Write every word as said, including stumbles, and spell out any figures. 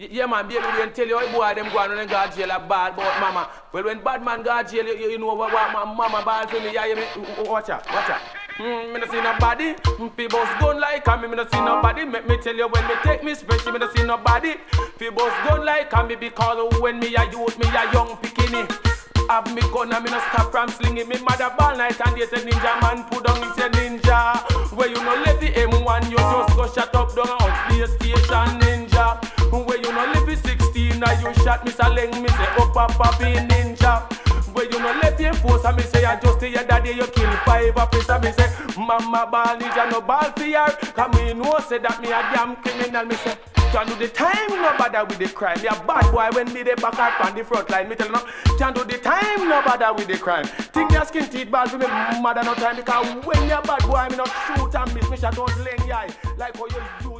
Yeah, man, baby, we tell you how boy them go on and go to jail like bad about mama. Well, when bad man go to jail, you, you know what, what my mama bad for me. Yeah, you me, watch out, watch out. Mm, me no see nobody. People gun like me, me no see nobody. Make me tell you when me take me special, me no see nobody. People gun like me because when me a youth, me a young bikini. Have me gun and me no stop from slinging. Me mother ball night and they say ninja man put down, he say ninja. Where you no let the M one, you just go shut up down on PlayStation ninja. Where you no live sixteen, now you shot me Saleng, me say up up up be ninja. Where you no let the force and me say I just the other day you kill five officer, me say mama ball ninja no ball for her. Cause me know say that me a damn criminal, me say can't do the time, no bother with the crime. Me a bad boy when me the back up on the front line. Me tell you no, can't do the time, no bother with the crime. Think your skin teeth ball for me mother no time because when you a bad boy, me not shoot and miss me shot don't leng eye like how you do.